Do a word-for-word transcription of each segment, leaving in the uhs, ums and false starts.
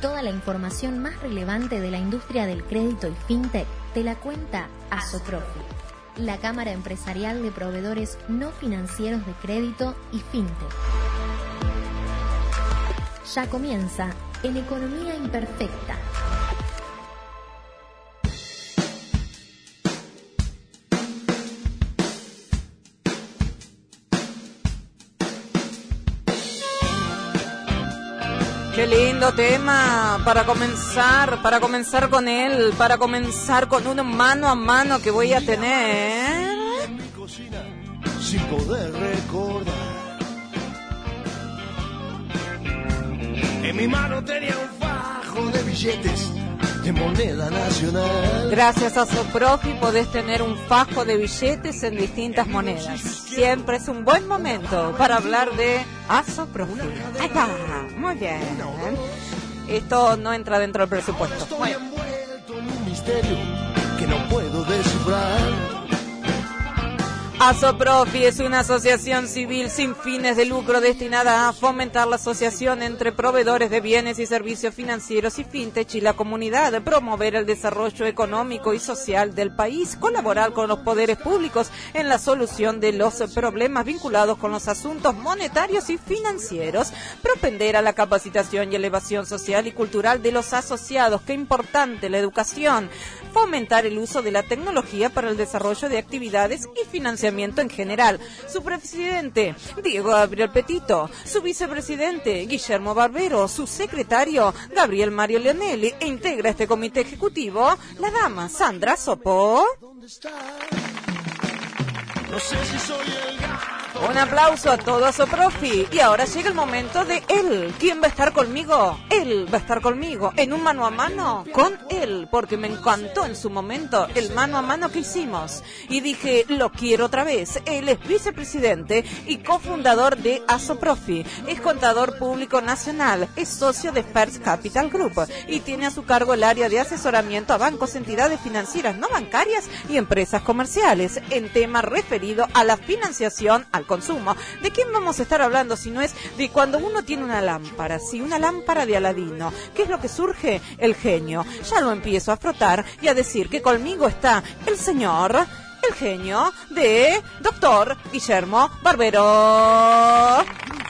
Toda la información más relevante de la industria del crédito y fintech te la cuenta Asoprofi, la Cámara Empresarial de Proveedores No Financieros de Crédito y Fintech. Ya comienza en Economía Imperfecta. Qué lindo tema para comenzar, para comenzar con él, para comenzar con un mano a mano que voy a tener. En mi cocina, sin poder recordar. En mi mano tenía un fajo de billetes de moneda nacional. Gracias a Asoprofi podés tener un fajo de billetes en distintas monedas. Siempre es un buen momento para hablar de Asoprofi. Ahí está, muy bien. Esto no entra dentro del presupuesto. Estoy envuelto en un misterio que no puedo descifrar. Asoprofi es una asociación civil sin fines de lucro destinada a fomentar la asociación entre proveedores de bienes y servicios financieros y fintech y la comunidad, promover el desarrollo económico y social del país, colaborar con los poderes públicos en la solución de los problemas vinculados con los asuntos monetarios y financieros, propender a la capacitación y elevación social y cultural de los asociados, qué importante la educación, fomentar el uso de la tecnología para el desarrollo de actividades y financiamiento en general. Su presidente, Diego Gabriel Petito, su vicepresidente, Guillermo Barbero, su secretario, Gabriel Mario Leonelli, e integra este comité ejecutivo la dama Sandra Sopo. ¿Dónde está? No sé si soy el gato. Un aplauso a todo Asoprofi. Y ahora llega el momento de él. ¿Quién va a estar conmigo? Él va a estar conmigo en un mano a mano con él, porque me encantó en su momento el mano a mano que hicimos. Y dije, lo quiero otra vez. Él es vicepresidente y cofundador de Asoprofi. Es contador público nacional. Es socio de First Capital Group y tiene a su cargo el área de asesoramiento a bancos, entidades financieras no bancarias y empresas comerciales en tema referido a la financiación al consumo. ¿De quién vamos a estar hablando si no es de cuando uno tiene una lámpara? Sí, una lámpara de Aladino. ¿Qué es lo que surge? El genio. Ya lo empiezo a frotar y a decir que conmigo está el señor, el genio de doctor Guillermo Barbero.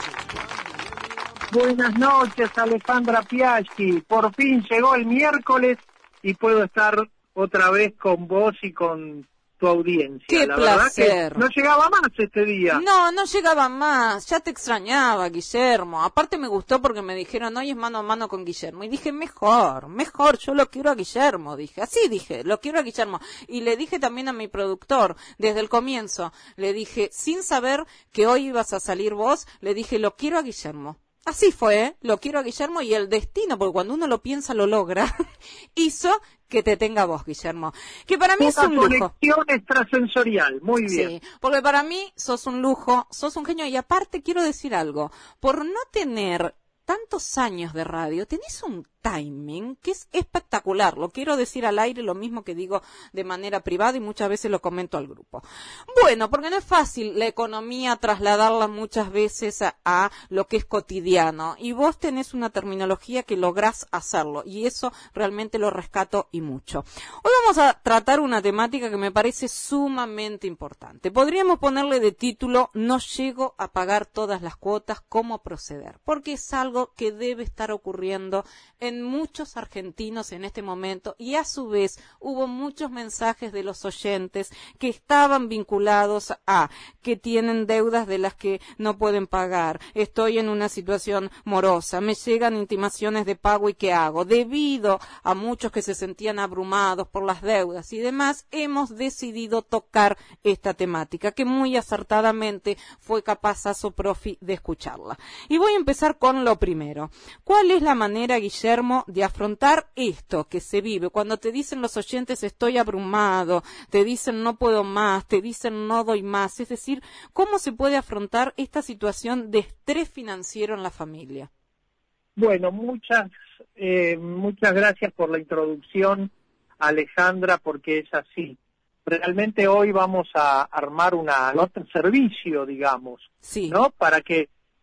Buenas noches, Alejandra Piaggi. Por fin llegó el miércoles y puedo estar otra vez con vos y con tu audiencia. ¡Qué la placer! Verdad que no llegaba más este día. No, no llegaba más. Ya te extrañaba, Guillermo. Aparte me gustó porque me dijeron, hoy es mano a mano con Guillermo. Y dije, mejor, mejor, yo lo quiero a Guillermo. Dije, así dije, lo quiero a Guillermo. Y le dije también a mi productor, desde el comienzo, le dije, sin saber que hoy ibas a salir vos, le dije, lo quiero a Guillermo. Así fue, ¿eh? Lo quiero a Guillermo y el destino, porque cuando uno lo piensa lo logra, hizo que te tenga vos, Guillermo. Que para mí Una es un lujo. conexión extrasensorial, muy bien. Sí, porque para mí sos un lujo, sos un genio y aparte quiero decir algo, por no tener tantos años de radio, tenés un timing que es espectacular. Lo quiero decir al aire, lo mismo que digo de manera privada y muchas veces lo comento al grupo. Bueno, porque no es fácil la economía trasladarla muchas veces a, a lo que es cotidiano y vos tenés una terminología que lográs hacerlo y eso realmente lo rescato y mucho. Hoy vamos a tratar una temática que me parece sumamente importante. Podríamos ponerle de título, no llego a pagar todas las cuotas, ¿cómo proceder? Porque es algo que debe estar ocurriendo en en muchos argentinos en este momento y a su vez hubo muchos mensajes de los oyentes que estaban vinculados a que tienen deudas de las que no pueden pagar, estoy en una situación morosa, me llegan intimaciones de pago y ¿qué hago? Debido a muchos que se sentían abrumados por las deudas y demás, hemos decidido tocar esta temática que muy acertadamente fue capaz Asoprofi de escucharla. Y voy a empezar con lo primero. ¿Cuál es la manera, Guillermo, de afrontar esto que se vive? Cuando te dicen los oyentes estoy abrumado, te dicen no puedo más, te dicen no doy más, es decir, ¿cómo se puede afrontar esta situación de estrés financiero en la familia? Bueno, muchas, eh, muchas gracias por la introducción, Alejandra, porque es así. Realmente hoy vamos a armar una nota de servicio, digamos, sí, ¿no? Para que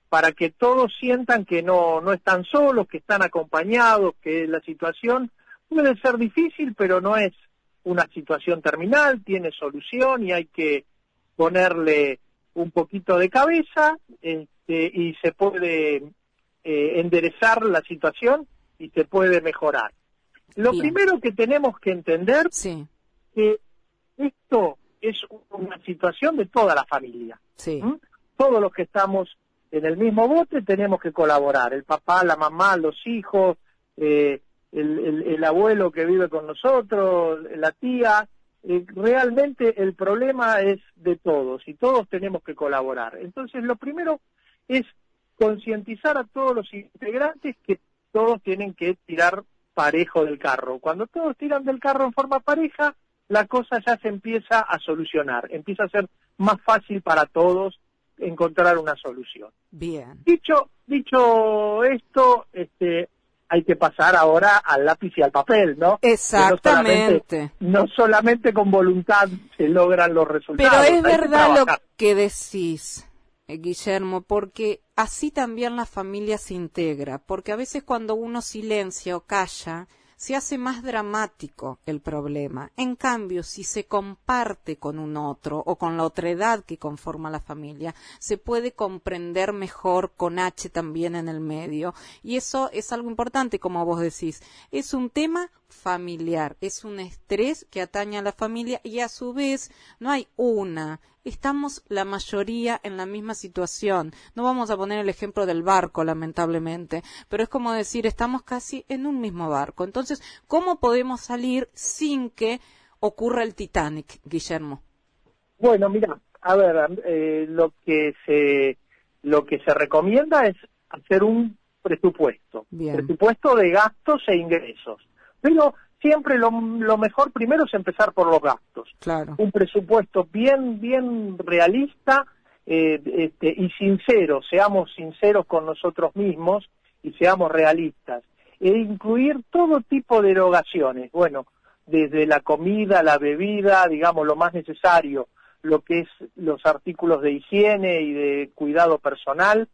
para que todos sientan que no, no están solos, que están acompañados, que la situación puede ser difícil, pero no es una situación terminal, tiene solución y hay que ponerle un poquito de cabeza este, y se puede eh, enderezar la situación y se puede mejorar. Lo Bien. primero que tenemos que entender Sí, que esto es una situación de toda la familia. sí. ¿Mm? Todos los que estamos en el mismo bote tenemos que colaborar, el papá, la mamá, los hijos, eh, el, el, el abuelo que vive con nosotros, la tía. Eh, realmente el problema es de todos y todos tenemos que colaborar. Entonces lo primero es concientizar a todos los integrantes que todos tienen que tirar parejo del carro. Cuando todos tiran del carro en forma pareja, la cosa ya se empieza a solucionar, empieza a ser más fácil para todos encontrar una solución. Bien. Dicho, dicho esto, este, hay que pasar ahora al lápiz y al papel, ¿no? Exactamente. Que no solamente, no solamente con voluntad se logran los resultados. Pero es hay que verdad lo trabajar. que decís, eh, Guillermo, porque así también la familia se integra, porque a veces cuando uno silencia o calla, se hace más dramático el problema. En cambio, si se comparte con un otro o con la otredad que conforma la familia, se puede comprender mejor con H también en el medio. Y eso es algo importante, como vos decís. Es un tema familiar, es un estrés que atañe a la familia y a su vez no hay una. Estamos la mayoría en la misma situación. No vamos a poner el ejemplo del barco, lamentablemente, pero es como decir, estamos casi en un mismo barco. Entonces, ¿cómo podemos salir sin que ocurra el Titanic, Guillermo? Bueno, mira, a ver, eh, lo que se lo que se recomienda es hacer un presupuesto, Bien. presupuesto de gastos e ingresos. Pero siempre lo, lo mejor primero es empezar por los gastos. Claro. Un presupuesto bien, bien realista eh, este, y sincero, seamos sinceros con nosotros mismos y seamos realistas. E incluir todo tipo de erogaciones, bueno, desde la comida, la bebida, digamos lo más necesario, lo que es los artículos de higiene y de cuidado personal,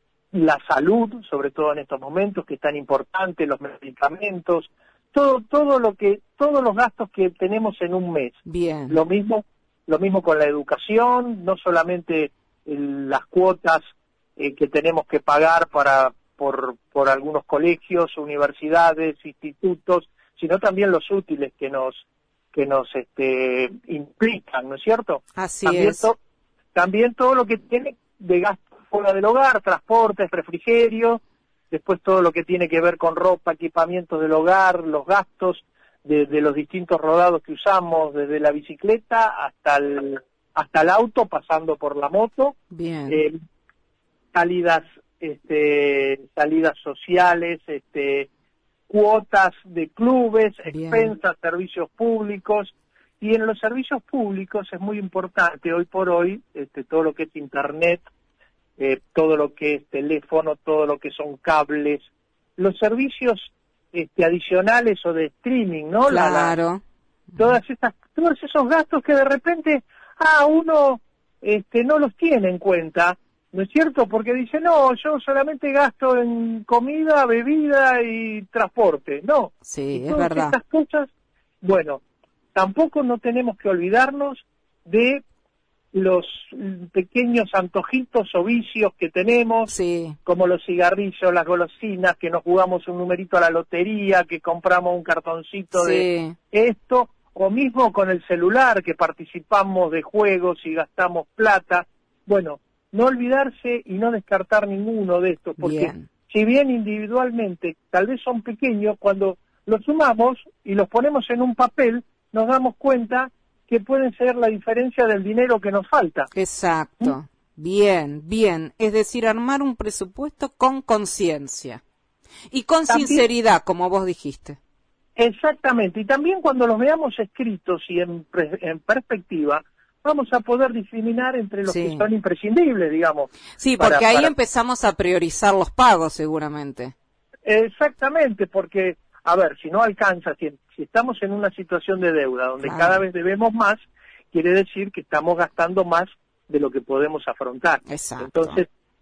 la salud, sobre todo en estos momentos que es tan importante, los medicamentos, todo todo lo que todos los gastos que tenemos en un mes. Bien. Lo mismo lo mismo con la educación, no solamente el, las cuotas eh, que tenemos que pagar para por por algunos colegios, universidades, institutos, sino también los útiles que nos que nos este implican, ¿no es cierto? Así También es. to, también todo lo que tiene de gasto fuera del hogar, transportes, refrigerio, después todo lo que tiene que ver con ropa, equipamientos del hogar, los gastos de, de los distintos rodados que usamos, desde la bicicleta hasta el hasta el auto, pasando por la moto. Bien. Eh, salidas este salidas sociales, este cuotas de clubes, Bien. expensas, servicios públicos. Y en los servicios públicos es muy importante hoy por hoy este todo lo que es internet, eh, todo lo que es teléfono, todo lo que son cables, los servicios este adicionales o de streaming, ¿no? La- la- Claro. todas esas todos esos gastos que de repente ah uno este no los tiene en cuenta, ¿no es cierto? Porque dice, no, yo solamente gasto en comida, bebida y transporte. No, Sí, y es todas verdad. estas cosas, bueno, tampoco no tenemos que olvidarnos de los mm, pequeños antojitos o vicios que tenemos, Sí. como los cigarrillos, las golosinas, que nos jugamos un numerito a la lotería, que compramos un cartoncito de Sí. esto, o mismo con el celular, que participamos de juegos y gastamos plata. Bueno, no olvidarse y no descartar ninguno de estos, porque Bien. si bien individualmente tal vez son pequeños, cuando los sumamos y los ponemos en un papel, nos damos cuenta que pueden ser la diferencia del dinero que nos falta. Exacto. Bien, bien. Es decir, armar un presupuesto con conciencia. Y con También- sinceridad, como vos dijiste. Exactamente, y también cuando los veamos escritos y en, pre- en perspectiva, vamos a poder discriminar entre los Sí. que son imprescindibles, digamos. Sí, para- porque ahí para- empezamos a priorizar los pagos, seguramente. Exactamente, porque, a ver, si no alcanza, si, si estamos en una situación de deuda donde Claro. cada vez debemos más, quiere decir que estamos gastando más de lo que podemos afrontar. Exacto. Entonces,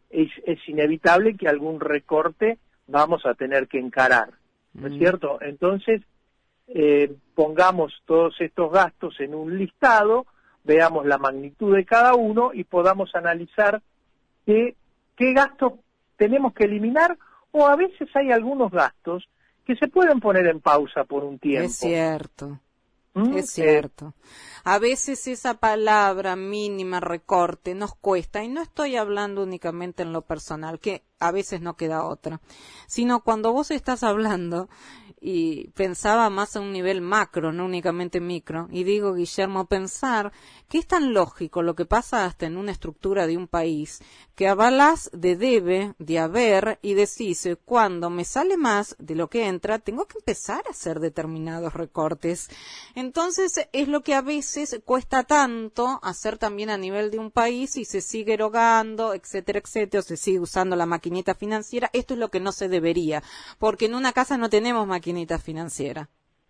es, es inevitable que algún recorte vamos a tener que encarar, ¿no es cierto? Entonces, eh, pongamos todos estos gastos en un listado, veamos la magnitud de cada uno y podamos analizar qué, qué gastos tenemos que eliminar, o a veces hay algunos gastos que se pueden poner en pausa por un tiempo. Es cierto. ¿Mm? Es cierto. A veces esa palabra mínima, recorte, nos cuesta, y no estoy hablando únicamente en lo personal, que a veces no queda otra, sino cuando vos estás hablando, y pensaba más a un nivel macro, no únicamente micro, y digo, Guillermo, pensar que es tan lógico lo que pasa hasta en una estructura de un país, que avalás de debe, de haber, y decís, cuando me sale más de lo que entra, tengo que empezar a hacer determinados recortes. Entonces, es lo que a veces cuesta tanto hacer también a nivel de un país, y se sigue erogando, etcétera, etcétera, o se sigue usando la maquinita financiera. Esto es lo que no se debería, porque en una casa no tenemos maquinita financiera.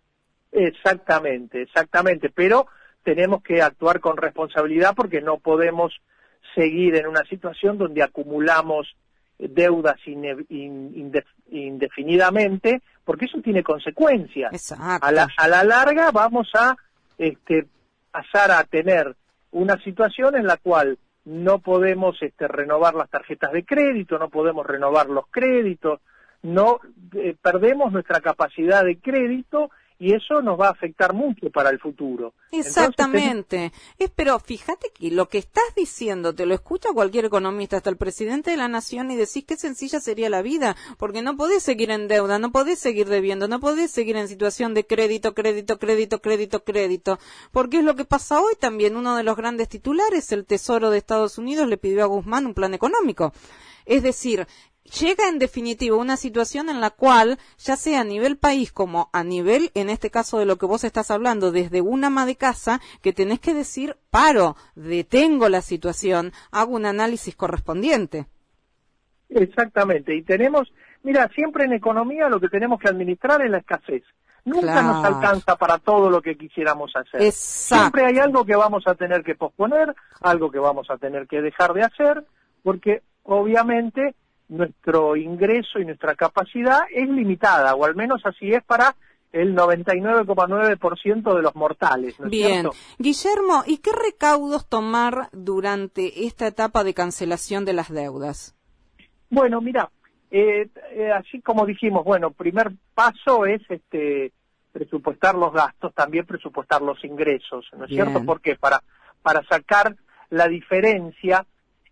Exactamente, exactamente, pero tenemos que actuar con responsabilidad, porque no podemos seguir en una situación donde acumulamos deudas inde, inde, indefinidamente, porque eso tiene consecuencias. Exacto. A la, a la larga vamos a este, pasar a tener una situación en la cual no podemos este, renovar las tarjetas de crédito, no podemos renovar los créditos, no eh, perdemos nuestra capacidad de crédito, y eso nos va a afectar mucho para el futuro. Exactamente. Entonces, es, pero fíjate que lo que estás diciendo te lo escucha cualquier economista, hasta el presidente de la nación, y decís qué sencilla sería la vida, porque no podés seguir en deuda, no podés seguir debiendo, no podés seguir en situación de crédito, crédito, crédito, crédito, crédito, porque es lo que pasa hoy también. Uno de los grandes titulares, el Tesoro de Estados Unidos, le pidió a Guzmán un plan económico. Es decir, llega en definitiva una situación en la cual, ya sea a nivel país como a nivel, en este caso de lo que vos estás hablando, desde un ama de casa, que tenés que decir, paro, detengo la situación, hago un análisis correspondiente. Exactamente, y tenemos, mira, siempre en economía lo que tenemos que administrar es la escasez. Nunca Claro. nos alcanza para todo lo que quisiéramos hacer. Exacto. Siempre hay algo que vamos a tener que posponer, algo que vamos a tener que dejar de hacer, porque obviamente nuestro ingreso y nuestra capacidad es limitada, o al menos así es para el noventa y nueve coma nueve por ciento de los mortales, ¿no es Bien. cierto? Guillermo, ¿y qué recaudos tomar durante esta etapa de cancelación de las deudas? Bueno, mira, eh, eh, así como dijimos, bueno, primer paso es este presupuestar los gastos, también presupuestar los ingresos, ¿no es Bien. cierto? Porque para, para sacar la diferencia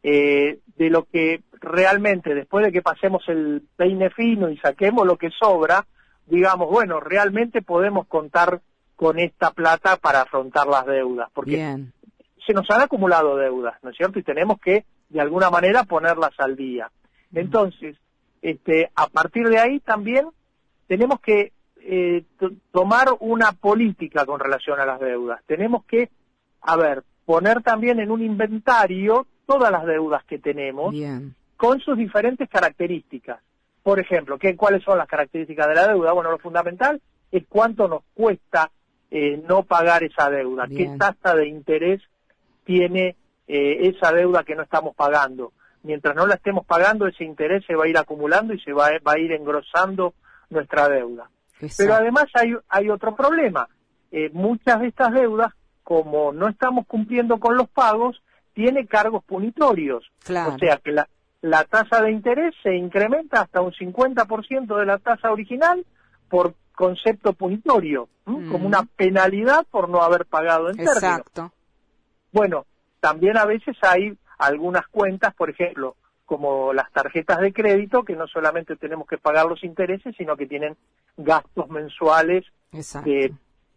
eh, de lo que realmente, después de que pasemos el peine fino y saquemos lo que sobra, digamos, bueno, realmente podemos contar con esta plata para afrontar las deudas, porque Bien. se nos han acumulado deudas, ¿no es cierto? Y tenemos que, de alguna manera, ponerlas al día. Entonces, este, a partir de ahí también tenemos que eh, t- tomar una política con relación a las deudas. Tenemos que, a ver, poner también en un inventario todas las deudas que tenemos, Bien. con sus diferentes características. Por ejemplo, ¿qué, ¿cuáles son las características de la deuda? Bueno, lo fundamental es cuánto nos cuesta eh, no pagar esa deuda, Bien. qué tasa de interés tiene eh, esa deuda que no estamos pagando. Mientras no la estemos pagando, ese interés se va a ir acumulando y se va, va a ir engrosando nuestra deuda. Exacto. Pero además hay, hay otro problema. Eh, muchas de estas deudas, como no estamos cumpliendo con los pagos, tiene cargos punitorios. Claro. O sea que la, la tasa de interés se incrementa hasta un cincuenta por ciento de la tasa original por concepto punitorio, ¿m? Mm. Como una penalidad por no haber pagado en términos. Exacto. Bueno, también a veces hay algunas cuentas, por ejemplo, como las tarjetas de crédito, que no solamente tenemos que pagar los intereses, sino que tienen gastos mensuales Exacto. de,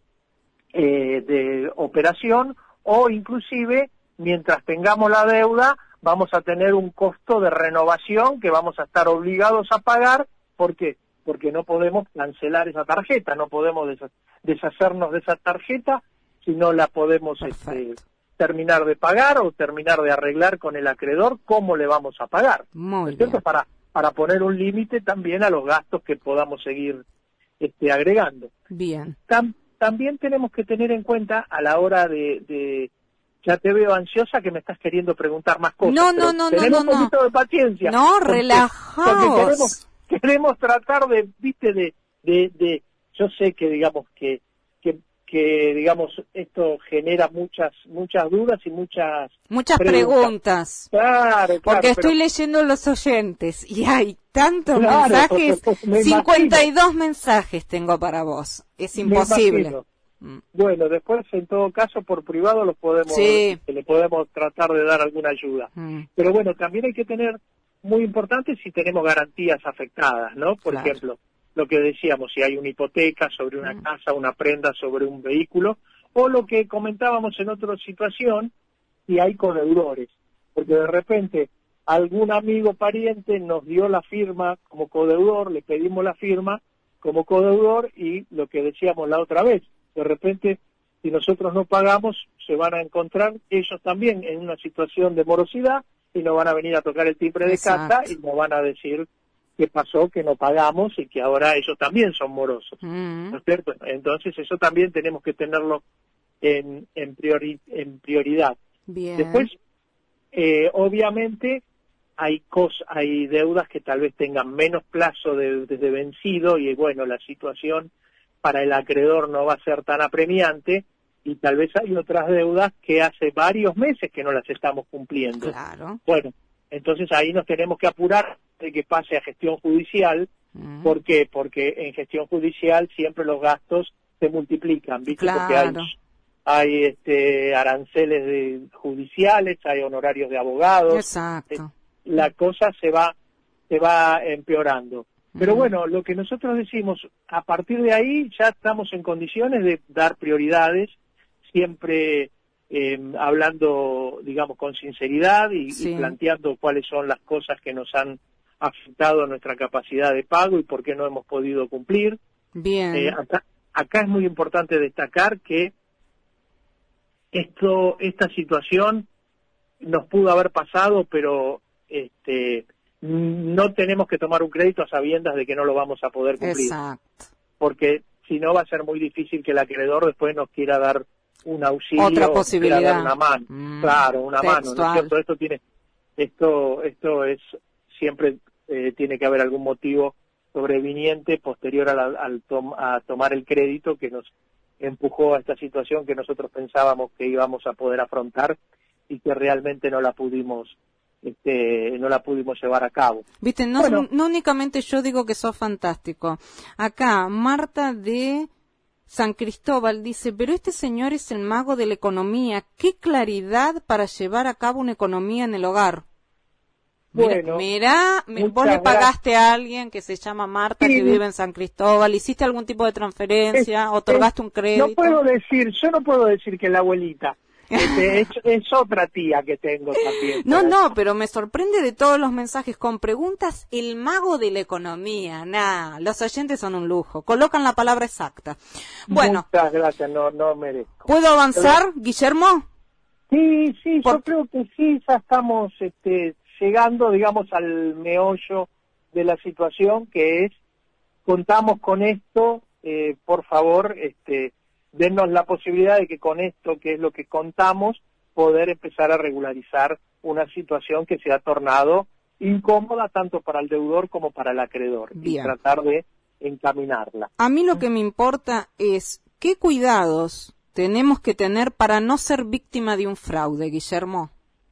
eh, de operación, o inclusive, mientras tengamos la deuda, vamos a tener un costo de renovación que vamos a estar obligados a pagar. ¿Por qué? Porque no podemos cancelar esa tarjeta, no podemos deshacernos de esa tarjeta si no la podemos este, terminar de pagar o terminar de arreglar con el acreedor. ¿Cómo le vamos a pagar? Muy ¿Cierto? bien. Para, para poner un límite también a los gastos que podamos seguir este, agregando. Bien. Tam, también tenemos que tener en cuenta a la hora de, de, ya te veo ansiosa que me estás queriendo preguntar más cosas. No, no, no, no, tenemos no, un poquito no. de paciencia. No, porque, relajaos. Porque queremos, queremos tratar de, viste, de, de, de, yo sé que digamos que, que, que digamos esto genera muchas, muchas dudas y muchas Muchas preguntas. preguntas. Claro, claro. Porque estoy pero, leyendo los oyentes y hay tantos claro, mensajes, me cincuenta y dos imagino. mensajes tengo para vos. Es Me imposible. imagino. Bueno, después en todo caso por privado los podemos, Sí. le podemos tratar de dar alguna ayuda. Mm. Pero bueno, también hay que tener muy importante si tenemos garantías afectadas, ¿no? Por Claro. ejemplo, lo que decíamos, si hay una hipoteca sobre una Mm. casa, una prenda sobre un vehículo, o lo que comentábamos en otra situación, si hay codeudores, porque de repente algún amigo pariente nos dio la firma como codeudor, le pedimos la firma como codeudor y lo que decíamos la otra vez, de repente si nosotros no pagamos se van a encontrar ellos también en una situación de morosidad y nos van a venir a tocar el timbre de Exacto. casa y nos van a decir qué pasó, que no pagamos y que ahora ellos también son morosos, Mm. ¿no es cierto? Entonces eso también tenemos que tenerlo en, en, priori, en prioridad. Bien. Después, eh, obviamente, hay cos, hay deudas que tal vez tengan menos plazo de, de, de vencido y bueno, la situación para el acreedor no va a ser tan apremiante y tal vez hay otras deudas que hace varios meses que no las estamos cumpliendo. Claro. Bueno, entonces ahí nos tenemos que apurar de que pase a gestión judicial. Mm. ¿Por qué? Porque en gestión judicial siempre los gastos se multiplican, ¿viste? Claro. Porque hay, hay este, aranceles de, judiciales, hay honorarios de abogados. Exacto. La cosa se va, se va empeorando. Pero Mm. bueno, lo que nosotros decimos, a partir de ahí ya estamos en condiciones de dar prioridades, siempre eh, hablando, digamos, con sinceridad y, Sí. y planteando cuáles son las cosas que nos han afectado a nuestra capacidad de pago y por qué no hemos podido cumplir. Bien. Eh, acá, acá es muy importante destacar que esto, esta situación nos pudo haber pasado, pero este, no tenemos que tomar un crédito a sabiendas de que no lo vamos a poder cumplir. Exacto. Porque si no va a ser muy difícil que el acreedor después nos quiera dar un auxilio, Otra o posibilidad. quiera dar una mano. Mm, Claro, una mano, ¿no es textual. cierto? Esto tiene, esto, esto es siempre eh, tiene que haber algún motivo sobreviniente posterior a, la, al tom, a tomar el crédito que nos empujó a esta situación que nosotros pensábamos que íbamos a poder afrontar y que realmente no la pudimos este, no la pudimos llevar a cabo. Viste, no, Bueno. no únicamente yo digo que sos fantástico. Acá, Marta de San Cristóbal dice, pero este señor es el mago de la economía. ¡Qué claridad para llevar a cabo una economía en el hogar! Mira, Bueno, mirá, mi- vos muchas le pagaste a alguien que se llama Marta, Sí. que vive en San Cristóbal, hiciste algún tipo de transferencia, Es- otorgaste es- un crédito. No puedo decir, yo no puedo decir que la abuelita, este, es, es otra tía que tengo también. No, por ahí. no, pero me sorprende de todos los mensajes con preguntas, el mago de la economía. Nah, los oyentes son un lujo, colocan la palabra exacta. Bueno, Muchas gracias, no, no merezco. ¿puedo avanzar, Guillermo? Sí, sí, Por- yo creo que sí, ya estamos este, llegando, digamos, al meollo de la situación, que es, contamos con esto, eh, por favor, este, dennos la posibilidad de que con esto, que es lo que contamos, poder empezar a regularizar una situación que se ha tornado incómoda tanto para el deudor como para el acreedor, Bien. y tratar de encaminarla. A mí lo que me importa es qué cuidados tenemos que tener para no ser víctima de un fraude, Guillermo.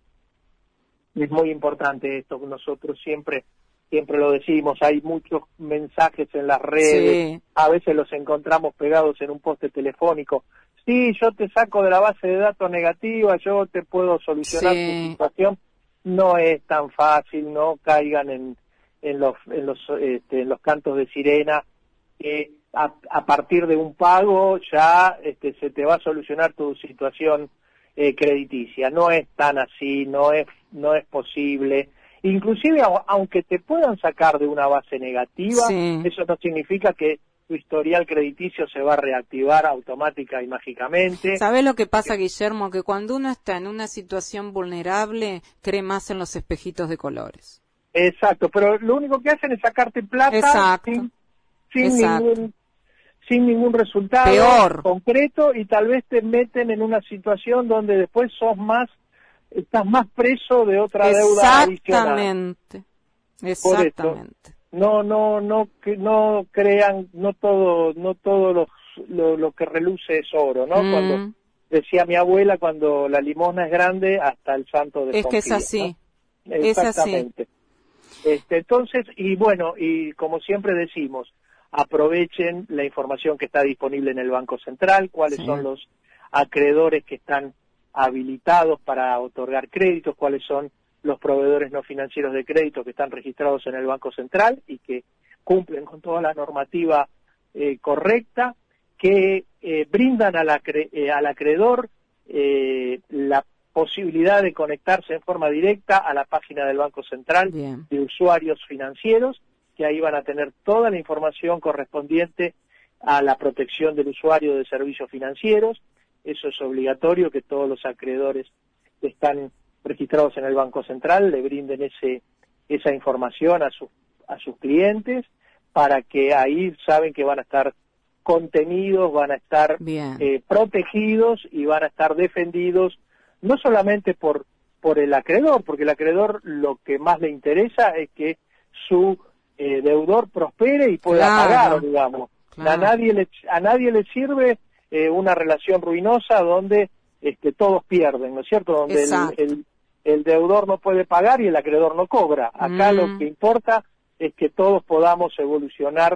Es muy importante esto, nosotros siempre siempre lo decimos, hay muchos mensajes en las redes, Sí. a veces los encontramos pegados en un poste telefónico. Sí, yo te saco de la base de datos negativa, yo te puedo solucionar Sí. tu situación. No es tan fácil, no caigan en, en los en los este, en los cantos de sirena que a, a partir de un pago ya este, se te va a solucionar tu situación eh, crediticia. No es tan así, no es no es posible. Inclusive, a- aunque te puedan sacar de una base negativa, Sí. eso no significa que tu historial crediticio se va a reactivar automática y mágicamente. ¿Sabés lo que pasa, Guillermo? Que cuando uno está en una situación vulnerable, cree más en los espejitos de colores. Exacto, pero lo único que hacen es sacarte plata Exacto. sin, sin Exacto. ningún sin ningún resultado Peor. concreto, y tal vez te meten en una situación donde después sos más, estás más preso de otra deuda adicional. Exactamente, exactamente. No, no, no, que no crean, no todo, no todo lo, lo, lo que reluce es oro, ¿no? Mm. Cuando decía mi abuela, cuando la limosna es grande, hasta el santo desconfía. Es que es así, ¿no? es así. Exactamente. Este, entonces, y bueno, y como siempre decimos, aprovechen la información que está disponible en el Banco Central, cuáles Sí. son los acreedores que están habilitados para otorgar créditos, cuáles son los proveedores no financieros de crédito que están registrados en el Banco Central y que cumplen con toda la normativa eh, correcta, que eh, brindan al, acre eh, al acreedor eh, la posibilidad de conectarse en forma directa a la página del Banco Central Bien. de usuarios financieros, que ahí van a tener toda la información correspondiente a la protección del usuario de servicios financieros. Eso es obligatorio, que todos los acreedores que están registrados en el Banco Central le brinden ese esa información a sus a sus clientes, para que ahí saben que van a estar contenidos, van a estar eh, protegidos y van a estar defendidos, no solamente por por el acreedor, porque el acreedor lo que más le interesa es que su eh, deudor prospere y pueda Claro. pagar, digamos. Claro. A nadie le a nadie le sirve eh, una relación ruinosa donde este, todos pierden, ¿no es cierto? Donde el, el, el deudor no puede pagar y el acreedor no cobra. Acá Mm. lo que importa es que todos podamos evolucionar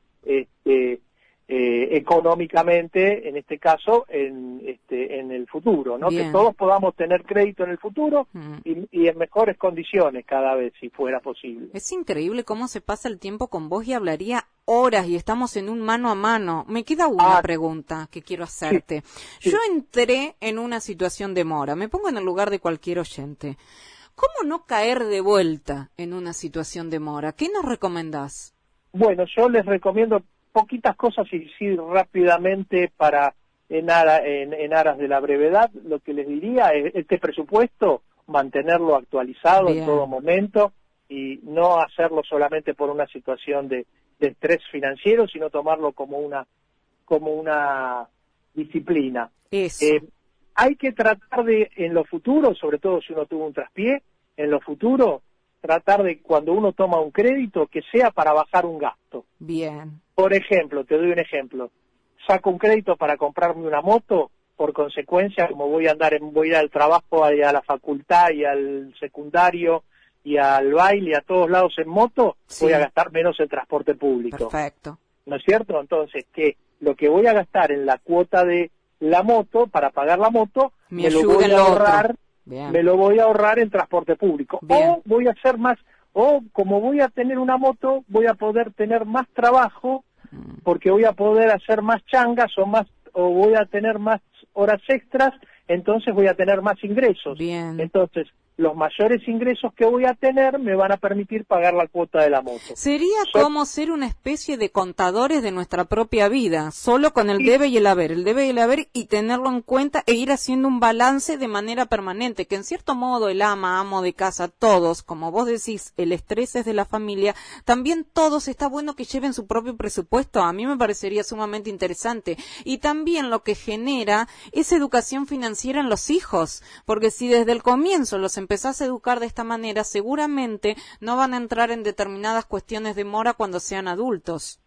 este, eh, económicamente, en este caso, en, este, en el futuro, ¿no? Bien. Que todos podamos tener crédito en el futuro Mm. y, y en mejores condiciones cada vez, si fuera posible. Es increíble cómo se pasa el tiempo con vos, y hablaría horas, y estamos en un mano a mano. Me queda una Ah, pregunta que quiero hacerte. sí. Yo entré en una situación de mora, me pongo en el lugar de cualquier oyente. ¿Cómo no caer de vuelta en una situación de mora? ¿Qué nos recomendás? Bueno, yo les recomiendo poquitas cosas y sí rápidamente para en, ara, en, en aras de la brevedad. Lo que les diría es este presupuesto, mantenerlo actualizado Bien. en todo momento y no hacerlo solamente por una situación de, de estrés financiero, sino tomarlo como una como una disciplina. Eso. Eh, hay que tratar de, en lo futuro, sobre todo si uno tuvo un traspié, en lo futuro, tratar de, cuando uno toma un crédito, que sea para bajar un gasto. Bien. Por ejemplo, te doy un ejemplo. Saco un crédito para comprarme una moto, por consecuencia, como voy a andar, en, voy a ir al trabajo, y a la facultad y al secundario y al baile y a todos lados en moto, Sí. voy a gastar menos en transporte público. Perfecto. ¿No es cierto? Entonces, que lo que voy a gastar en la cuota de la moto, para pagar la moto, Me me, lo ayuda voy en a lo ahorrar, otro. Bien. me lo voy a ahorrar en transporte público. Bien. O voy a hacer más, o como voy a tener una moto, voy a poder tener más trabajo, Mm. porque voy a poder hacer más changas o más, o voy a tener más horas extras, entonces voy a tener más ingresos. Bien. Entonces, los mayores ingresos que voy a tener me van a permitir pagar la cuota de la moto. Sería So- como ser una especie de contadores de nuestra propia vida, solo con el Sí. debe y el haber, el debe y el haber, y tenerlo en cuenta e ir haciendo un balance de manera permanente, que en cierto modo el ama, amo de casa, todos, como vos decís, el estrés es de la familia, también todos está bueno que lleven su propio presupuesto. A mí me parecería sumamente interesante, y también lo que genera es educación financiera en los hijos, porque si desde el comienzo los empezás a educar de esta manera, seguramente no van a entrar en determinadas cuestiones de mora cuando sean adultos.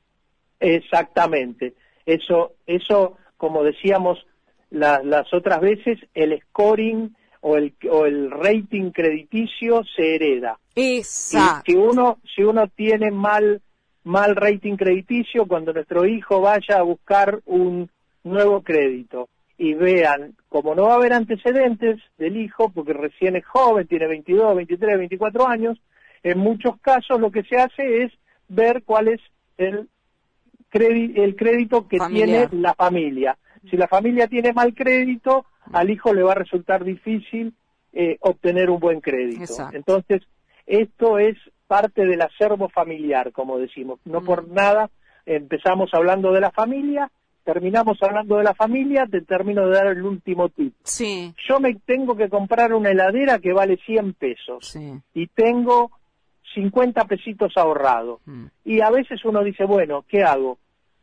Exactamente. Eso, eso, como decíamos la- las otras veces, el scoring o el, o el rating crediticio se hereda. Exacto. Y si uno, si uno tiene mal, mal rating crediticio, cuando nuestro hijo vaya a buscar un nuevo crédito y vean, como no va a haber antecedentes del hijo, porque recién es joven, tiene veintidós, veintitrés, veinticuatro años, en muchos casos lo que se hace es ver cuál es el, crédi- el crédito que Familiar. tiene la familia. Si la familia tiene mal crédito, al hijo le va a resultar difícil eh, obtener un buen crédito. Exacto. Entonces, esto es parte del acervo familiar, como decimos. No Mm. por nada empezamos hablando de la familia, terminamos hablando de la familia, te termino de dar el último tip. Sí, Yo me tengo que comprar una heladera que vale cien pesos sí. y tengo cincuenta pesitos ahorrados. Mm. Y a veces uno dice, bueno, ¿qué hago?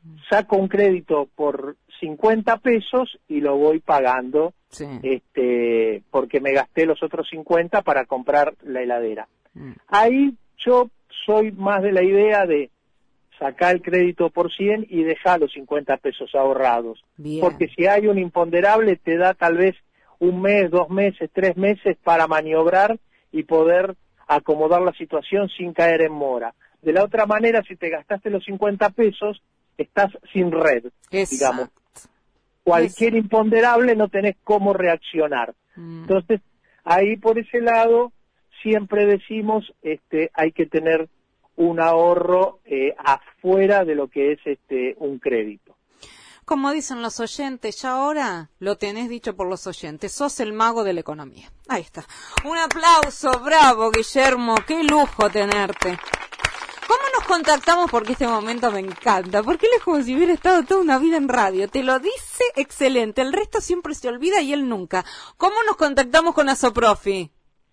saco un crédito por cincuenta pesos y lo voy pagando, Sí. este, porque me gasté los otros cincuenta para comprar la heladera. Mm. Ahí yo soy más de la idea de sacar el crédito por cien y dejar los cincuenta pesos ahorrados. Bien. Porque si hay un imponderable te da tal vez un mes, dos meses, tres meses para maniobrar y poder acomodar la situación sin caer en mora. De la otra manera, si te gastaste los cincuenta pesos, estás sin red, Exacto. digamos. Cualquier Exacto. imponderable no tenés cómo reaccionar. Mm. Entonces, ahí por ese lado, siempre decimos, este, hay que tener un ahorro eh, afuera de lo que es este un crédito. Como dicen los oyentes, ya ahora lo tenés dicho por los oyentes, sos el mago de la economía. Ahí está. Un aplauso, bravo, Guillermo, qué lujo tenerte. ¿Cómo nos contactamos? Porque este momento me encanta, porque él es como si hubiera estado toda una vida en radio, te lo dice excelente, el resto siempre se olvida y él nunca. ¿Cómo nos contactamos con Asoprofi?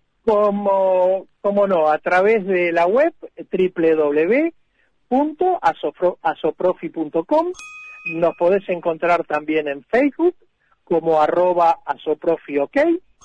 Como, como no, a través de la web doble u doble u doble u punto asoprofi punto com. Nos podés encontrar también en Facebook como arroba asoprofi ok.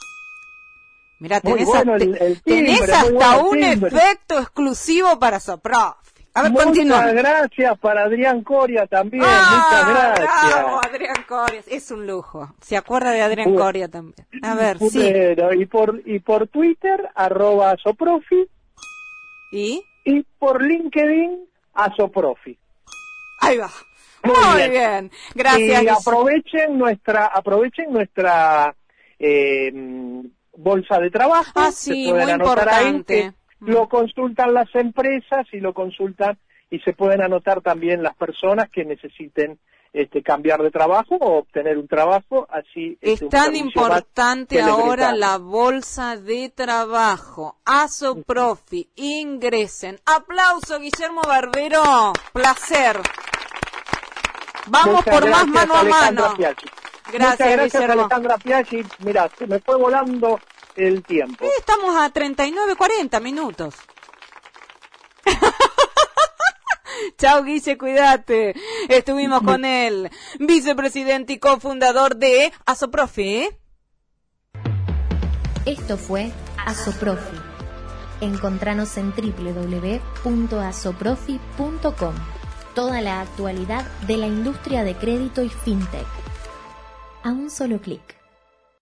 Mirá, Muy tenés, bueno hasta, el- el timbre, tenés muy hasta bueno el un timbre. efecto exclusivo para Asoprofi. A ver, Muchas continúa. gracias para Adrián Coria también, Ah, muchas gracias. bravo, Adrián Coria, es un lujo. Se acuerda de Adrián Bueno. Coria también. A ver, sí. Bueno, y por y por Twitter arroba asoprofi ¿Y? y por LinkedIn asoprofi. Ahí va. Muy Muy bien. bien. Gracias. Y Guille. aprovechen nuestra aprovechen nuestra eh, bolsa de trabajo. Ah, se sí, pueden muy anotar ahí, importante. que lo consultan las empresas y lo consultan y se pueden anotar también las personas que necesiten este cambiar de trabajo o obtener un trabajo, así Es este, un tan servicio más importante que les ahora brindamos. la bolsa de trabajo. Asoprofi, ingresen. Aplauso, Guillermo Barbero. Placer. Vamos Muchas por más gracias, mano a Alejandra mano. Piaggi. Gracias, Muchas gracias, Guillermo. Alejandra Piaggi. Mira, se me fue volando el tiempo. Eh, Estamos a treinta y nueve, cuarenta minutos. Chao, Guille, cuídate. Estuvimos con él, vicepresidente y cofundador de Asoprofi. Esto fue Asoprofi. Encontranos en doble u doble u doble u punto asoprofi punto com. Toda la actualidad de la industria de crédito y fintech. A un solo clic.